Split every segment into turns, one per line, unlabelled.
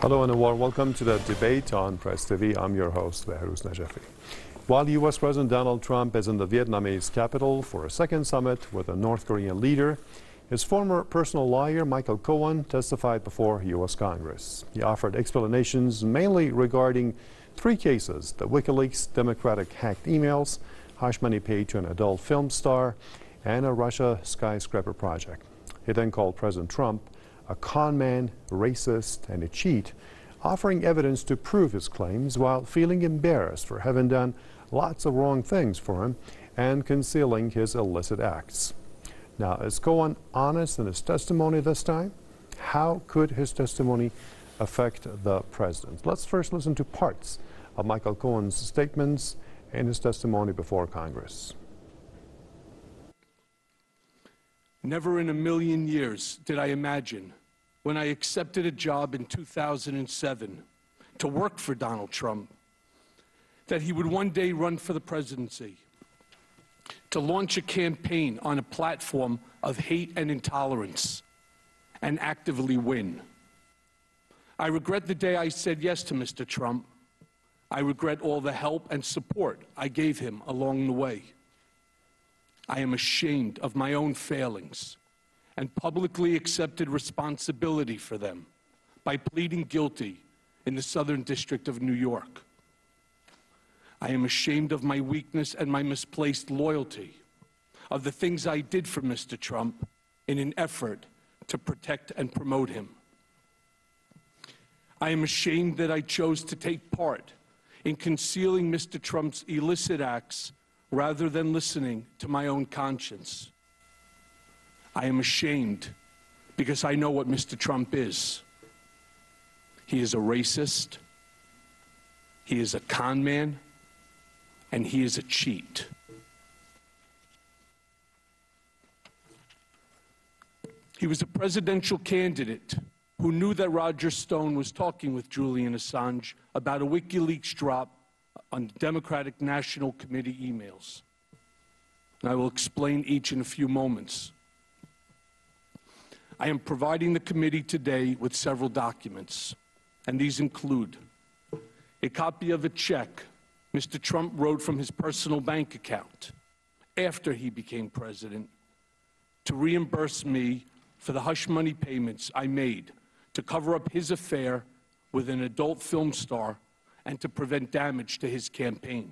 Hello and a warm welcome to the debate on Press TV. I'm your host, Behrouz Najafi. While U.S. President Donald Trump is in the Vietnamese capital for a second summit with a North Korean leader, his former personal lawyer, Michael Cohen, testified before U.S. Congress. He offered explanations mainly regarding three cases: the WikiLeaks Democratic hacked emails, hush money paid to an adult film star, and a Russia skyscraper project. He then called President Trump a con man, racist, and a cheat, offering evidence to prove his claims while feeling embarrassed for having done lots of wrong things for him and concealing his illicit acts. Now, is Cohen honest in his testimony this time? How could his testimony affect the president? Let's first listen to parts of Michael Cohen's statements and his testimony before Congress.
Never in a million years did I imagine, when I accepted a job in 2007 to work for Donald Trump, that he would one day run for the presidency, to launch a campaign on a platform of hate and intolerance, and actively win. I regret the day I said yes to Mr. Trump. I regret all the help and support I gave him along the way. I am ashamed of my own failings and publicly accepted responsibility for them by pleading guilty in the Southern District of New York. I am ashamed of my weakness and my misplaced loyalty, of the things I did for Mr. Trump in an effort to protect and promote him. I am ashamed that I chose to take part in concealing Mr. Trump's illicit acts rather than listening to my own conscience. I am ashamed because I know what Mr. Trump is. He is a racist, he is a con man, and he is a cheat. He was a presidential candidate who knew that Roger Stone was talking with Julian Assange about a WikiLeaks drop on Democratic National Committee emails. And I will explain each in a few moments. I am providing the committee today with several documents, and these include a copy of a check Mr. Trump wrote from his personal bank account after he became president to reimburse me for the hush money payments I made to cover up his affair with an adult film star and to prevent damage to his campaign.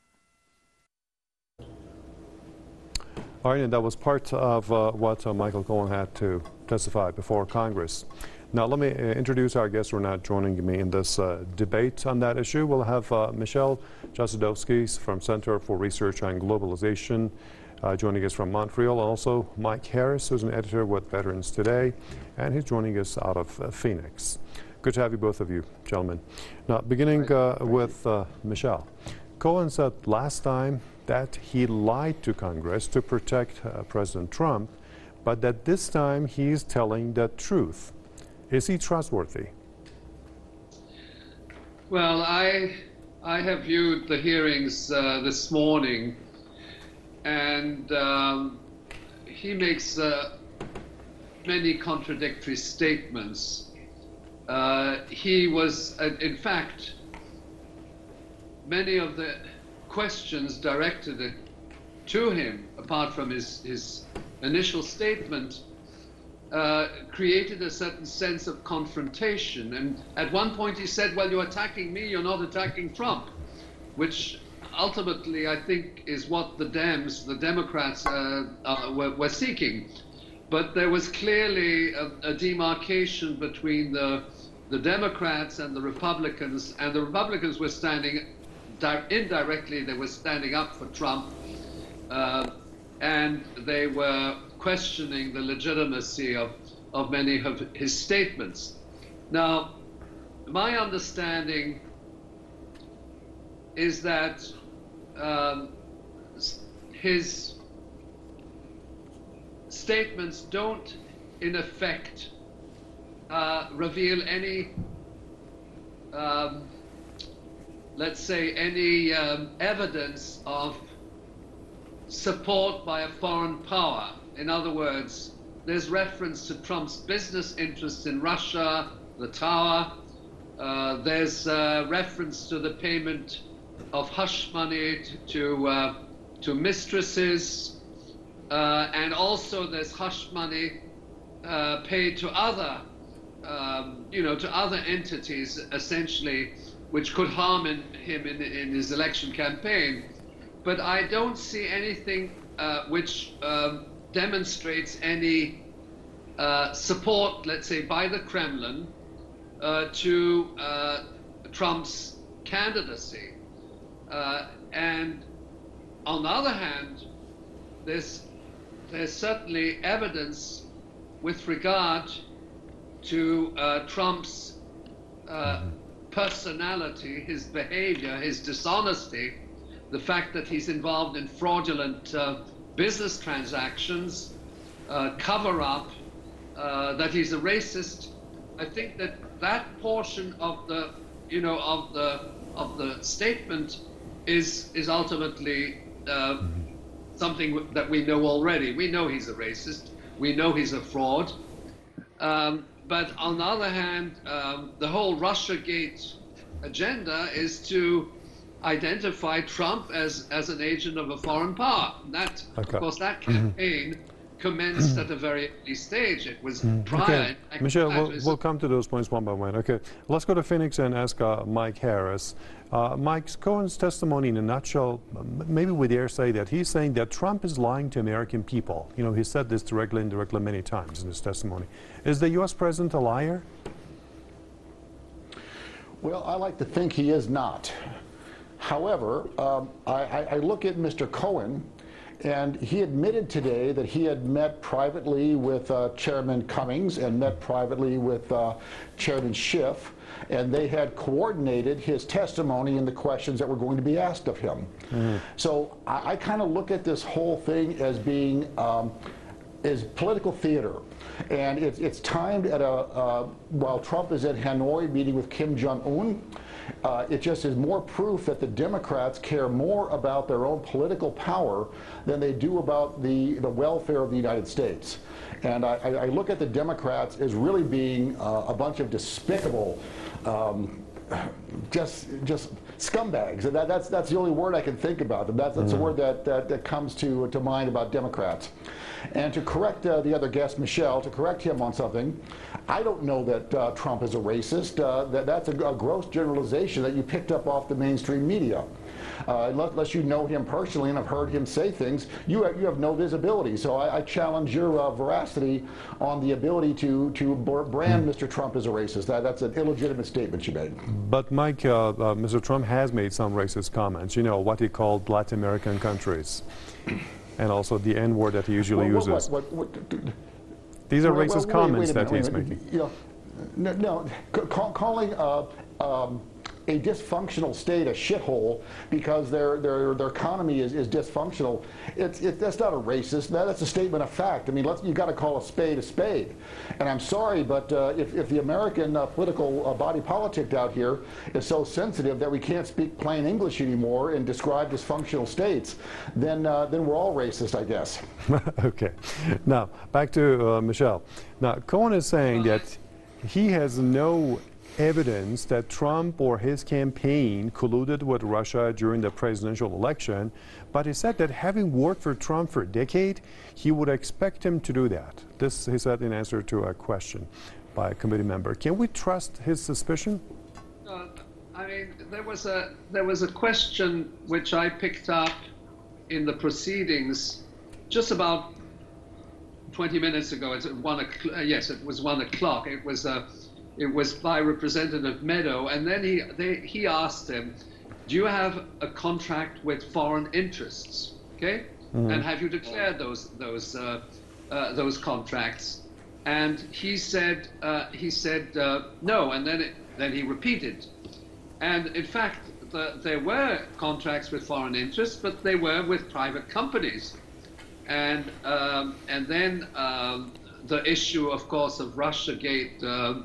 All right, and that was part of what Michael Cohen had to testify before Congress. Now, let me introduce our guests who are not joining me in this debate on that issue. We'll have Michelle Jastrzebski from Center for Research on Globalization joining us from Montreal. Also, Mike Harris, who's an editor with Veterans Today, and he's joining us out of Phoenix. Good to have you, both of you, gentlemen. Now, beginning with Michelle. Cohen said last time that he lied to Congress to protect President Trump, but that this time he's telling the truth. Is he trustworthy?
Well, I have viewed the hearings this morning, and he makes many contradictory statements. He was, in fact, many of the questions directed to him, apart from his initial statement, created a certain sense of confrontation. And at one point he said, well, you're attacking me, you're not attacking Trump, which ultimately I think is what the Democrats were seeking. But there was clearly a demarcation between the Democrats and the Republicans were standing, indirectly they were standing up for Trump, and they were questioning the legitimacy of many of his statements. Now, my understanding is that his statements don't, in effect, reveal any, let's say, any evidence of support by a foreign power. In other words, there's reference to Trump's business interests in Russia, the tower, There's reference to the payment of hush money to mistresses, and also there's hush money paid to other, to other entities, essentially, which could harm him in his election campaign. But I don't see anything which demonstrates any support, let's say, by the Kremlin to Trump's candidacy. And on the other hand, there's certainly evidence with regard to Trump's personality, his behavior, his dishonesty, the fact that he's involved in fraudulent business transactions, cover-up, that he's a racist. I think that portion of the, of the statement is ultimately something that we know already. We know he's a racist. We know he's a fraud. But on the other hand, the whole Russiagate agenda is to identify Trump as an agent of a foreign power. That, of course, that campaign commenced at a very early stage. It was prior.
Okay. Michelle, we'll come to those points one by one. Okay, let's go to Phoenix and ask Mike Harris. Mike, Cohen's testimony in a nutshell, maybe we dare say that he's saying that Trump is lying to American people. You know, he said this directly and indirectly many times in his testimony. Is the U.S. president a liar?
Well, I like to think he is not. However, I look at Mr. Cohen, and he admitted today that he had met privately with Chairman Cummings and met privately with Chairman Schiff, and they had coordinated his testimony and the questions that were going to be asked of him. So I kind of look at this whole thing as being is political theater. And it's timed at while Trump is at Hanoi meeting with Kim Jong-un. It just is more proof that the Democrats care more about their own political power than they do about the welfare of the United States. And I look at the Democrats as really being a bunch of despicable, just scumbags. And that's the only word I can think about them. That's the word that comes to mind about Democrats. And to correct the other guest, Michelle, to correct him on something, I don't know that Trump is a racist. That's a gross generalization that you picked up off the mainstream media. Unless you know him personally and have heard him say things, you have no visibility. So I challenge your veracity on the ability to brand Mr. Trump as a racist. That's an illegitimate statement you made.
But Mike, Mr. Trump has made some racist comments. You know, what he called Latin American countries. And also the N-word that he usually uses. These are racist comments that he's making.
You know, calling a dysfunctional state a shithole because their economy is dysfunctional, that's not a racist. That's a statement of fact. I mean, you've got to call a spade a spade. And I'm sorry, but if the American political body politic out here is so sensitive that we can't speak plain English anymore and describe dysfunctional states, then we're all racist, I guess.
Okay. Now, back to Michelle. Now, Cohen is saying that he has no evidence that Trump or his campaign colluded with Russia during the presidential election, but he said that having worked for Trump for a decade, he would expect him to do that. This he said in answer to a question by a committee member. Can we trust his suspicion?
I mean, there was a question which I picked up in the proceedings just about 20 minutes ago. It's at 1 o'clock. Yes, it was 1 o'clock. It was by Representative Meadow, and then he asked him, "Do you have a contract with foreign interests? Okay, and have you declared those contracts?" And he said no, and then he repeated, and in fact there were contracts with foreign interests, but they were with private companies, and then the issue, of course, of Russiagate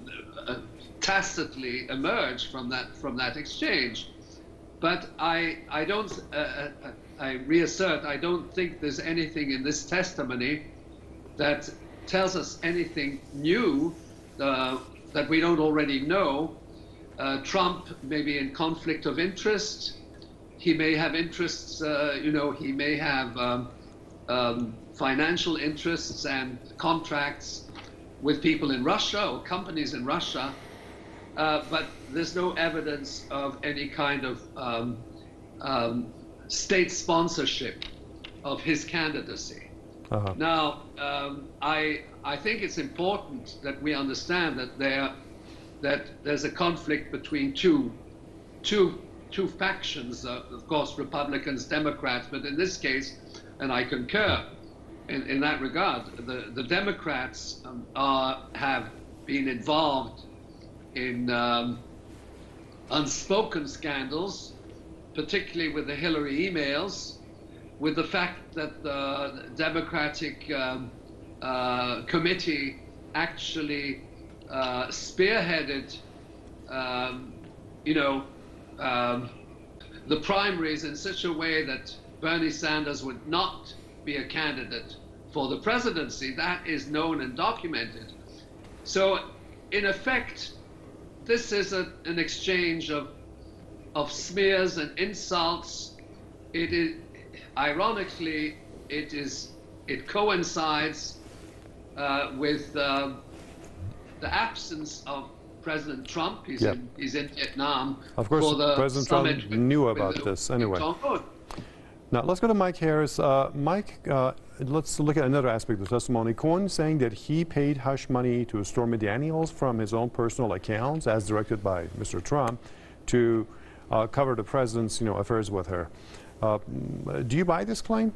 tacitly emerged from that exchange. But I reassert, I don't think there's anything in this testimony that tells us anything new that we don't already know. Trump may be in conflict of interest. He may have interests, he may have financial interests and contracts with people in Russia or companies in Russia, but there's no evidence of any kind of state sponsorship of his candidacy. Now, I think it's important that we understand that there's a conflict between two factions, of course, Republicans, Democrats, but in this case, and I concur in that regard, the Democrats have been involved in unspoken scandals, particularly with the Hillary emails, with the fact that the Democratic committee actually spearheaded, the primaries in such a way that Bernie Sanders would not be a candidate for the presidency. That is known and documented. So, in effect, this is an exchange of smears and insults. It is, ironically, it coincides with the absence of President Trump. He's in Vietnam.
Of course,
for the
President Trump knew about this anyway. Now, let's go to Mike Harris. Mike, let's look at another aspect of the testimony. Cohen saying that he paid hush money to Stormy Daniels from his own personal accounts, as directed by Mr. Trump, to cover the president's affairs with her. Do you buy this claim?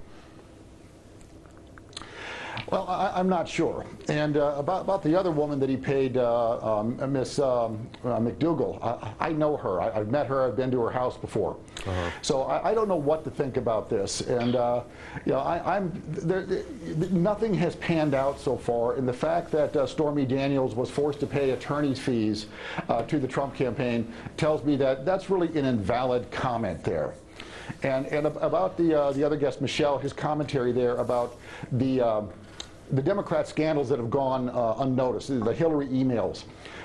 Well, I'm not sure. And about the other woman that he paid, Miss McDougal, I know her. I've met her. I've been to her house before. So I don't know what to think about this. And nothing has panned out so far. And the fact that Stormy Daniels was forced to pay attorney's fees to the Trump campaign tells me that that's really an invalid comment there. And about the other guest, Michelle, his commentary there about the Democrat scandals that have gone unnoticed, the Hillary emails,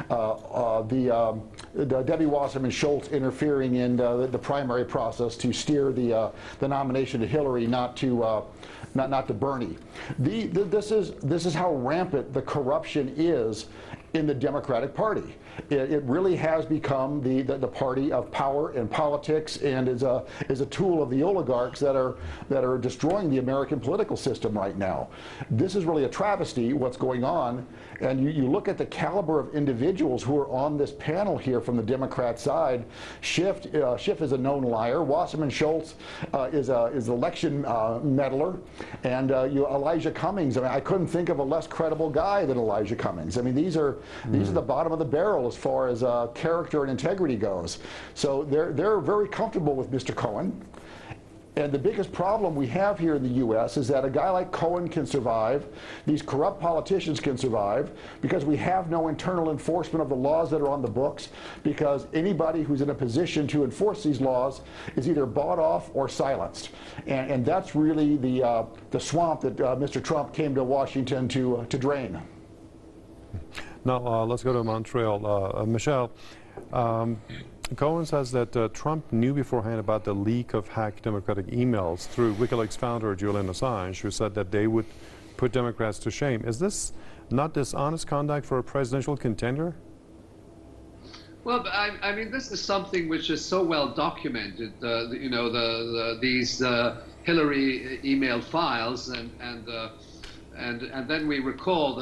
the Debbie Wasserman Schultz interfering in the primary process to steer the nomination to Hillary, not to Bernie. This is how rampant the corruption is in the Democratic Party. It really has become the party of power and politics, and is a tool of the oligarchs that are destroying the American political system right now. This is really a travesty, what's going on. And you look at the caliber of individuals who are on this panel here from the Democrat side. Schiff is a known liar. Wasserman Schultz is an election meddler, and Elijah Cummings. I mean, I couldn't think of a less credible guy than Elijah Cummings. I mean, these are the bottom of the barrel as far as character and integrity goes. So they're very comfortable with Mr. Cohen. And the biggest problem we have here in the U.S. is that a guy like Cohen can survive, these corrupt politicians can survive, because we have no internal enforcement of the laws that are on the books, because anybody who's in a position to enforce these laws is either bought off or silenced. And that's really the swamp that Mr. Trump came to Washington to drain.
Now, let's go to Montreal. Michelle, Cohen says that Trump knew beforehand about the leak of hacked Democratic emails through WikiLeaks founder Julian Assange, who said that they would put Democrats to shame. Is this not dishonest conduct for a presidential contender?
Well, I mean, this is something which is so well documented. These Hillary email files, and then we recall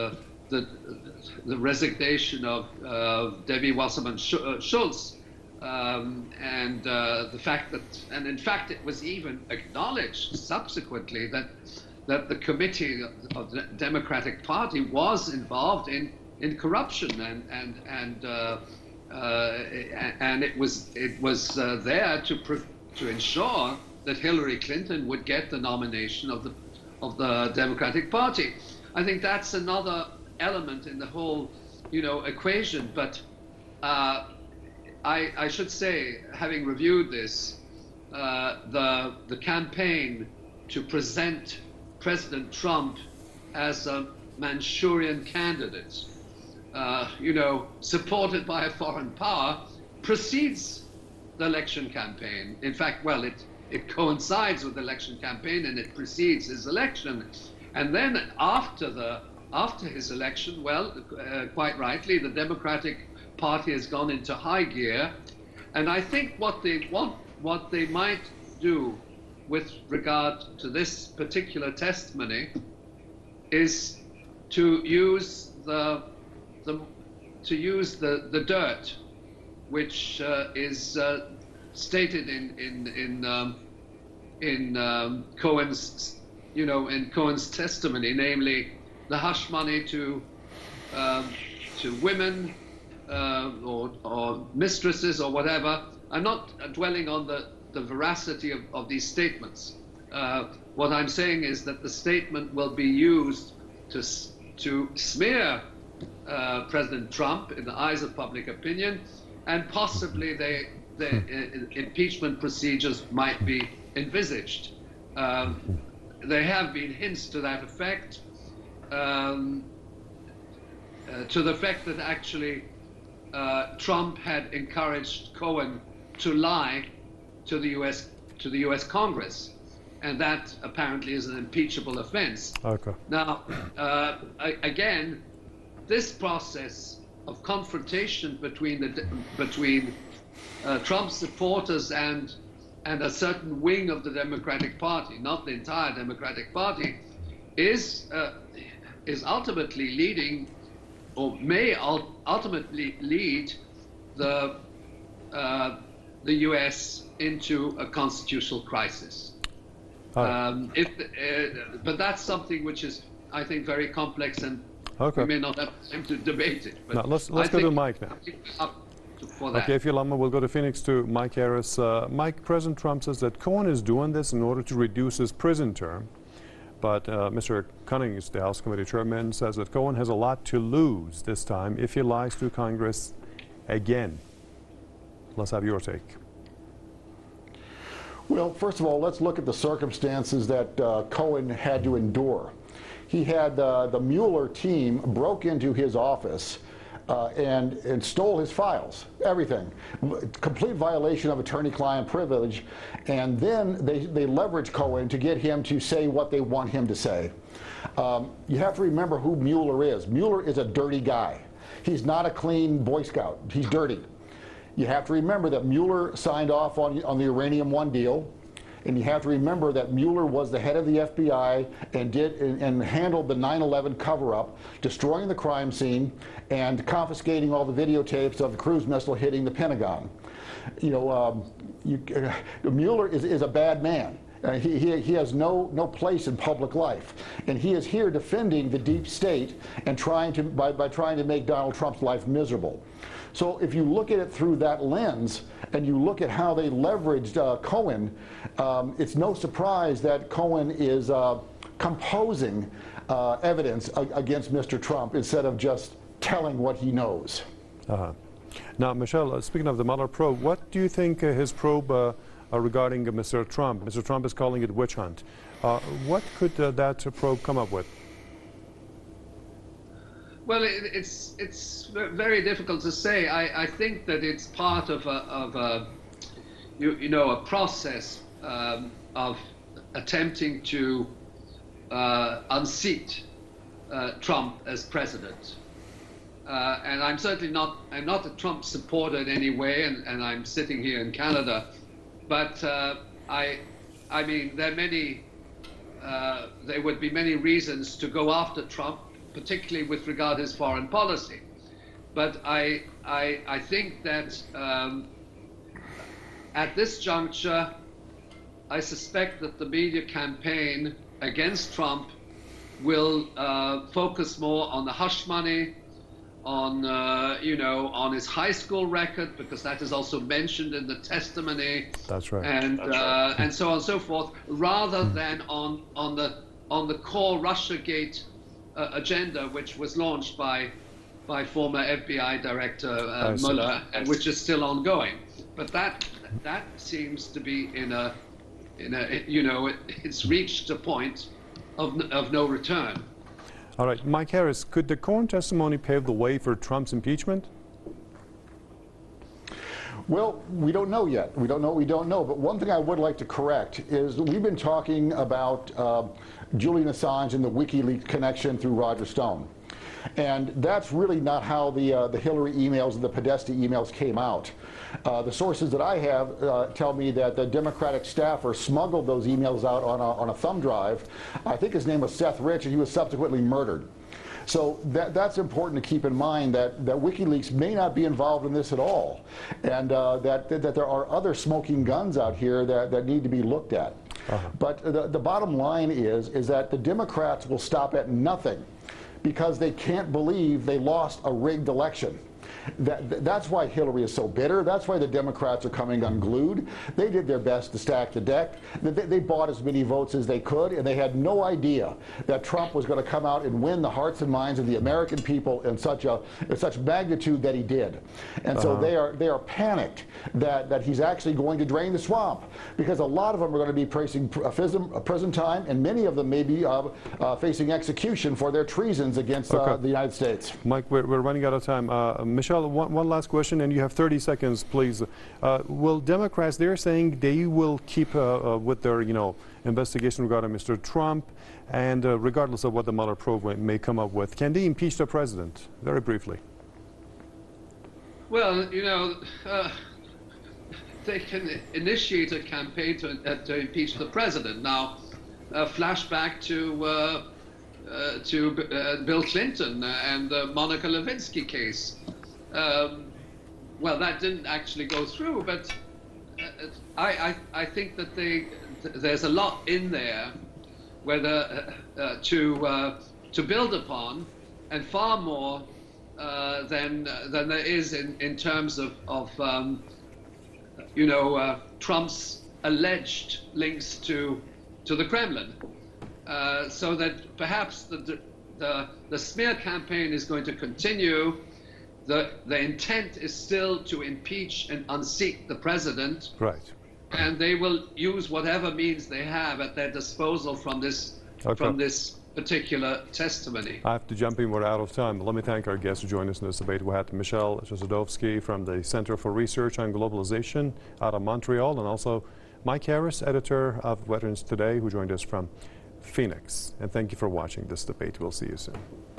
the resignation of Debbie Wasserman Schultz, and the fact that, and in fact, it was even acknowledged subsequently that the committee of the Democratic Party was involved in corruption, and it was there to ensure that Hillary Clinton would get the nomination of the Democratic Party. I think that's another element in the whole, equation. But I should say, having reviewed this, the campaign to present President Trump as a Manchurian candidate supported by a foreign power, precedes the election campaign. In fact, well, it coincides with the election campaign and it precedes his election. And then after his election, well, quite rightly, the Democratic Party has gone into high gear. And I think what they might do with regard to this particular testimony is to use the dirt, which is stated in Cohen's testimony, namely the hush money to women or mistresses or whatever. I'm not dwelling on the veracity of these statements. What I'm saying is that the statement will be used to smear President Trump in the eyes of public opinion, and possibly the impeachment procedures might be envisaged. There have been hints to that effect, to the effect that actually Trump had encouraged Cohen to lie to the U.S. Congress, and that apparently is an impeachable offense.
Okay.
Now, again, this process of confrontation between Trump supporters and a certain wing of the Democratic Party, not the entire Democratic Party, is ultimately leading, or may ultimately lead the U.S. into a constitutional crisis. But that's something which is, I think, very complex, and we may not have time to debate it. But
now, let's go to Mike now. Okay, if you'll allow me, we'll go to Phoenix to Mike Harris. Mike, President Trump says that Cohen is doing this in order to reduce his prison term. But Mr. Cummings, the House Committee Chairman, says that Cohen has a lot to lose this time if he lies to Congress again. Let's have your take.
Well, first of all, let's look at the circumstances that Cohen had to endure. He had the Mueller team broke into his office and stole his files, everything. Complete violation of attorney-client privilege. And then they leverage Cohen to get him to say what they want him to say. You have to remember who Mueller is. Mueller is a dirty guy. He's not a clean Boy Scout. He's dirty. You have to remember that Mueller signed off on the Uranium One deal. And you have to remember that Mueller was the head of the FBI and handled the 9/11 cover-up, destroying the crime scene and confiscating all the videotapes of the cruise missile hitting the Pentagon. Mueller is a bad man. He has no place in public life, and he is here defending the deep state and trying to make Donald Trump's life miserable. So if you look at it through that lens, and you look at how they leveraged Cohen, it's no surprise that Cohen is composing evidence against Mr. Trump instead of just telling what he knows.
Now, Michelle, speaking of the Mueller probe, what do you think his probe regarding Mr. Trump? Mr. Trump is calling it witch hunt. What could that probe come up with?
Well, it's very difficult to say. I think that it's part of a process of attempting to unseat Trump as president. And I'm certainly not a Trump supporter in any way, and I'm sitting here in Canada. But I mean, there would be many reasons to go after Trump, particularly with regard to his foreign policy. But I think that at this juncture, I suspect that the media campaign against Trump will focus more on the hush money, on on his high school record, because that is also mentioned in the testimony.
That's right.
And and so on and so forth, rather than on the core Russiagate agenda, which was launched by former FBI Director Mueller, and which is still ongoing. But that seems to be it's reached a point of no return.
All right, Mike Harris, could the Cohen testimony pave the way for Trump's impeachment?
Well, we don't know yet. We don't know what we don't know. But one thing I would like to correct is we've been talking about Julian Assange and the WikiLeaks connection through Roger Stone. And that's really not how the Hillary emails and the Podesta emails came out. The sources that I have tell me that the Democratic staffer smuggled those emails out on a thumb drive. I think his name was Seth Rich, and he was subsequently murdered. So that's important to keep in mind, that WikiLeaks may not be involved in this at all, and that there are other smoking guns out here that need to be looked at. But the bottom line is that the Democrats will stop at nothing because they can't believe they lost a rigged election. That's why Hillary is so bitter. That's why the Democrats are coming unglued. They did their best to stack the deck. They bought as many votes as they could, and they had no idea that Trump was going to come out and win the hearts and minds of the American people in such magnitude that he did. And so they are panicked that he's actually going to drain the swamp, because a lot of them are going to be facing prison time, and many of them may be facing execution for their treasons against the United States.
Mike, we're running out of time. Michelle, one last question, and you have 30 seconds, please. Will Democrats, they're saying they will keep with their, investigation regarding Mr. Trump, and regardless of what the Mueller probe may come up with, can they impeach the president? Very briefly.
Well, they can initiate a campaign to impeach the president. Now, flashback to Bill Clinton and the Monica Lewinsky case. Well, that didn't actually go through, but I think that there's a lot in there whether to build upon, and far more than there is in terms of Trump's alleged links to the Kremlin. So that perhaps the smear campaign is going to continue. The intent is still to impeach and unseat the president.
Right.
And they will use whatever means they have at their disposal from this particular testimony.
I have to jump in. We're out of time. Let me thank our guests who joined us in this debate. We had Michelle Chossudovsky from the Center for Research on Globalization out of Montreal, and also Mike Harris, editor of Veterans Today, who joined us from Phoenix. And thank you for watching this debate. We'll see you soon.